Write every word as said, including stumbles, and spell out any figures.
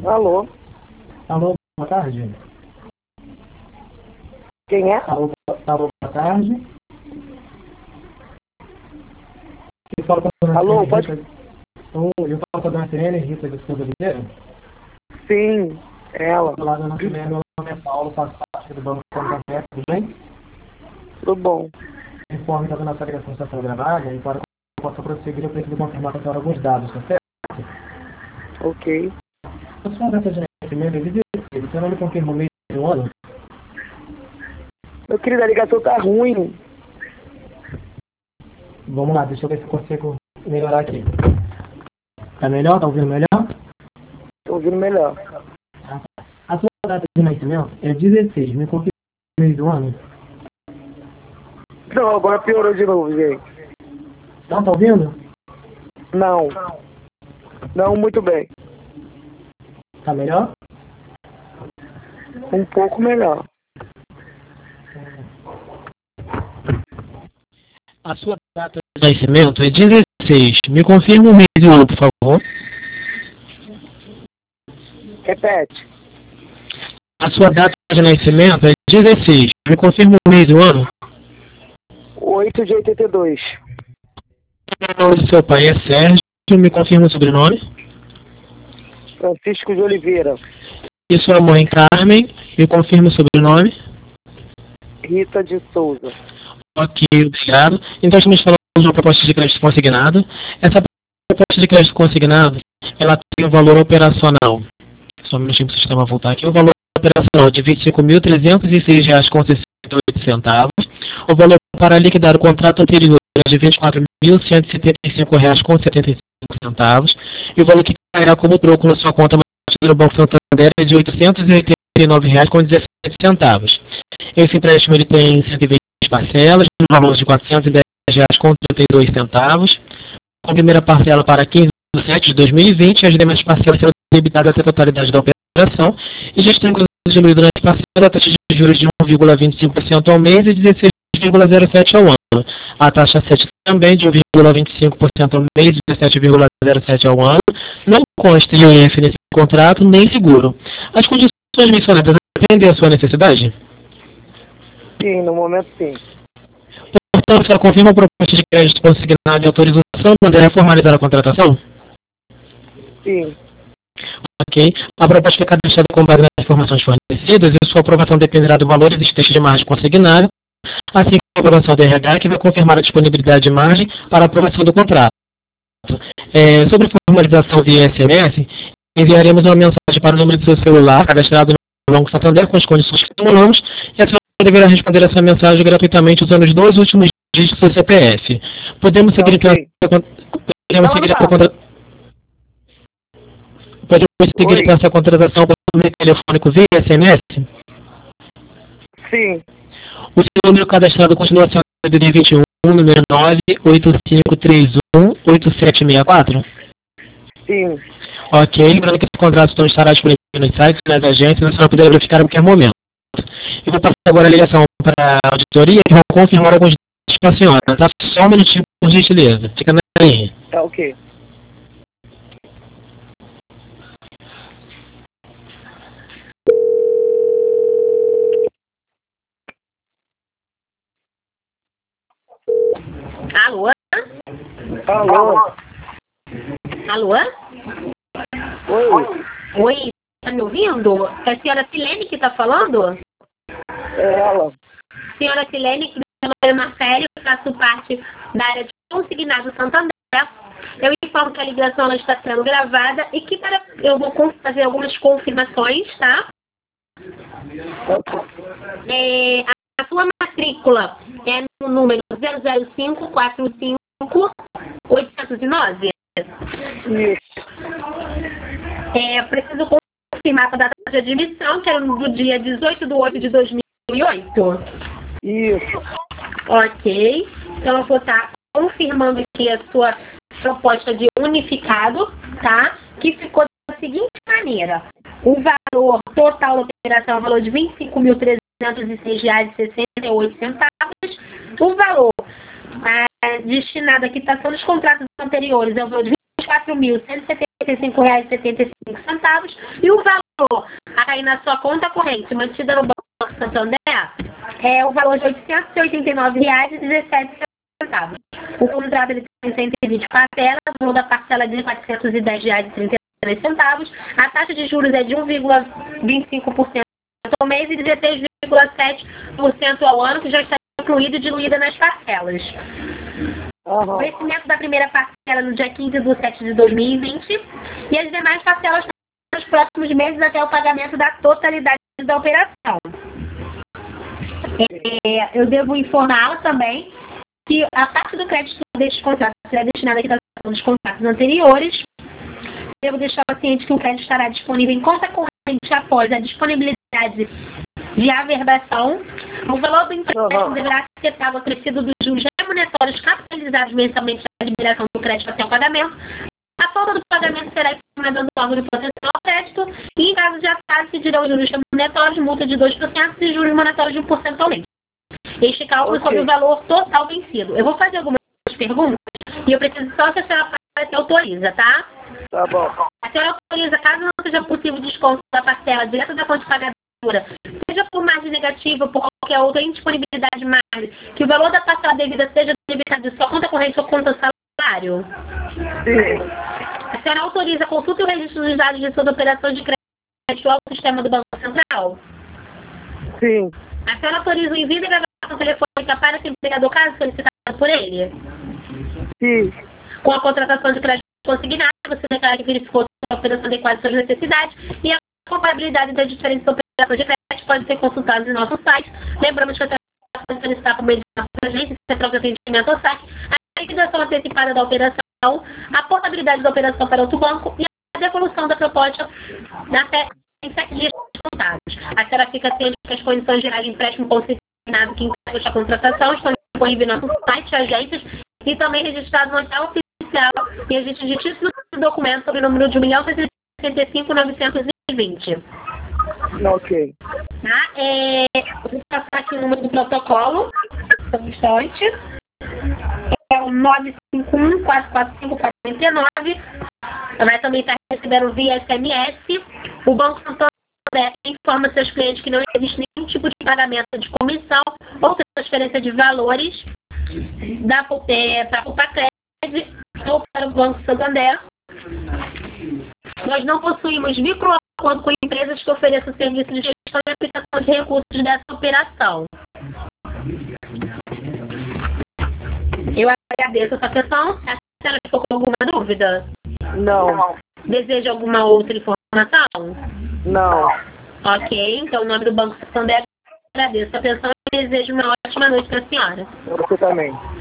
Alô? Alô, boa tarde. Quem é? Alô, alô, boa tarde. Eu falo com a dona Alô, Sirene pode... Rita. Oh, eu falo com a dona Sirene Rita da Silva Videira. Sim, ela. Olá, dona Sirene, meu nome é Paulo, faço parte do Banco Santander, tudo bem? Tudo bom. Informe que a nossa ligação está sendo gravada e para que eu possa prosseguir, eu preciso confirmar com a senhora alguns dados, tá certo? Ok. A sua data de nascimento é dezesseis, você não me confirma o mês e o ano? Meu querido, a ligação tá ruim. Vamos lá, deixa eu ver se eu consigo melhorar aqui. Tá melhor? Tá ouvindo melhor? Tô ouvindo melhor. A sua data de nascimento é dezesseis, me confirma o mês do ano? Não, agora piorou de novo, gente. Não, tá ouvindo? Não. Não, muito bem. Tá melhor? Um pouco melhor. A sua data de nascimento é dezesseis. Me confirma o mês e o ano, por favor. Repete. A sua data de nascimento é dezesseis. Me confirma o mês e o ano. oito de oitenta e dois. O nome do seu pai é Sérgio. Me confirma o sobrenome. Francisco de Oliveira. E sua mãe, Carmen. Me confirma o sobrenome. Rita de Souza. Ok, obrigado. Então estamos falando de uma proposta de crédito consignado. Essa proposta de crédito consignado, ela tem um valor operacional. Só um minutinho para o sistema voltar aqui. O valor operacional de vinte e cinco mil trezentos e seis reais com sessenta e oito centavos. O valor para liquidar o contrato anterior é de vinte e quatro mil cento e setenta e cinco reais com setenta e cinco centavos. E o valor que cairá como troco na sua conta do Banco Santander é de oitocentos e oitenta e nove reais com dezessete centavos. Esse empréstimo ele tem cento e vinte parcelas, no valor de quatrocentos e dez reais com trinta e dois centavos. Com a primeira parcela para quinze de setembro de dois mil e vinte, as demais parcelas serão debitadas até a totalidade da operação e já estão incluídas durante a parcela a taxa de juros de um vírgula vinte e cinco por cento ao mês e dezesseis vírgula zero sete por cento ao ano. A taxa sete também de um vírgula vinte e cinco por cento ao mês e dezessete vírgula zero sete por cento ao ano. Não consta I O F nesse contrato nem seguro. As condições mencionadas atendem à sua necessidade? Sim, no momento sim. Portanto, ela confirma a proposta de crédito consignado e autorização para formalizar a contratação? Sim. Ok. A proposta foi cadastrada com base nas informações fornecidas e sua aprovação dependerá do valor existente de margem consignada, assim como a aprovação do R H, que vai confirmar a disponibilidade de margem para a aprovação do contrato. É, sobre formalização via S M S, enviaremos uma mensagem para o número do seu celular cadastrado no Banco Santander com as condições que simulamos e a senhora deverá responder essa mensagem gratuitamente usando os dois últimos dígitos do C P F. Podemos seguir então Ok. podemos seguir essa contra... Podemos seguir então essa contratação por número telefônico via S M S? Sim. O seu número cadastrado continua sendo D D D vinte e um, número nove oito cinco três um oito sete seis quatro? Sim. Ok, lembrando que esse contrato então estará disponível nos sites, nas agências, a senhora poderá verificar a qualquer momento. Eu vou passar agora a ligação para a auditoria que vão confirmar alguns dados para a senhora, tá? Só um minutinho, por gentileza. Fica na linha. Tá ok. Alô? Alô? Alô? Oi? Oi, tá me ouvindo? É a senhora Silene que tá falando? É ela. Senhora Silene, meu nome é Marcelo, faço parte da área de consignado Santander. Eu informo que a ligação ela está sendo gravada e que para, eu vou fazer algumas confirmações, tá? É, a, a sua matrícula é no número zero zero cinco quatro cinco oito zero nove? Isso. É, preciso confirmar a data de admissão, que era no dia dezoito de oito de dois mil e oito. Isso. Ok. Então eu vou estar confirmando aqui a sua proposta de unificado, tá? Que ficou da seguinte maneira. O valor total da operação é o valor de vinte e cinco mil trezentos e seis reais e sessenta e oito centavos. O valor é, destinado à quitação dos contratos anteriores é o valor de vinte quatro mil cento e setenta e cinco reais e setenta e cinco centavos e o valor a cair na sua conta corrente mantida no Banco Santander é o valor de oitocentos e oitenta e nove reais e dezessete centavos. O contrato ele tem cento e vinte parcelas, o valor da parcela é de quatrocentos e dez reais e trinta e três centavos, a taxa de juros é de um vírgula vinte e cinco por cento ao mês e dezesseis vírgula sete por cento ao ano, que já está incluído e diluída nas parcelas. Uhum. O vencimento da primeira parcela no dia quinze de setembro de dois mil e vinte e as demais parcelas nos próximos meses até o pagamento da totalidade da operação. É, eu devo informá-la também que a parte do crédito destes contratos será destinada à quitação dos contratos anteriores. Devo deixar o ciente que o crédito estará disponível em conta corrente após a disponibilidade de averbação. O valor do empréstimo Uhum. deverá ser pago acrescido dos juros remuneratórios capitalizados mensalmente da liberação do crédito até o pagamento. A falta do pagamento será informada do órgão de proteção ao crédito e, em caso de atraso, se dirão juros remuneratórios, multa de dois por cento e juros monetários de um por cento ao mês. Este cálculo Ok. sobre o valor total vencido. Eu vou fazer algumas perguntas e eu preciso só que a senhora fale se autoriza, tá? Tá bom. A senhora autoriza, caso não seja possível desconto da parcela direto da fonte pagadora, seja por margem negativa ou por qualquer outra indisponibilidade de margem, que o valor da parcela devida seja debitado de sua conta corrente ou conta salário? Sim. A senhora autoriza a consulta e o registro dos dados de suas operações de crédito ao sistema do Banco Central? Sim. A senhora autoriza o envio da gravação telefônica para esse empregador caso solicitado por ele? Sim. Com a contratação de crédito consignado, você declara que verificou a operação adequada às suas necessidades e a comparabilidade das diferentes operações de crédito pode ser consultada em nosso site. Lembramos que a transação pode solicitar por meio de nossa agência, se troca de atendimento ao site, a liquidação antecipada da operação, a portabilidade da operação para outro banco e a devolução da proposta na te- em sete dias contados. A senhora fica ciente que as condições gerais de empréstimo consignado que integram a contratação estão disponíveis no nosso site, agências e também registrados no hotel oficial e registro de título do documento sobre o número de um milhão seiscentos e sessenta e cinco mil novecentos e vinte. Ok. Tá? É, eu vou passar aqui o número do protocolo. Só um instante. É o nove cinco um, quatro quatro cinco, quatro nove. Vai também estar recebendo via S M S. O Banco Santander informa seus clientes que não existe nenhum tipo de pagamento de comissão ou transferência de valores da é, para o Pacred ou para o Banco Santander. Nós não possuímos microacordo com empresas que ofereçam serviços de gestão e aplicação de recursos dessa operação. Eu agradeço a sua atenção. A senhora ficou com alguma dúvida? Não. Deseja alguma outra informação? Não. Ok, então, em nome do Banco Santander, agradeço a atenção e desejo uma ótima noite para a senhora. Você também.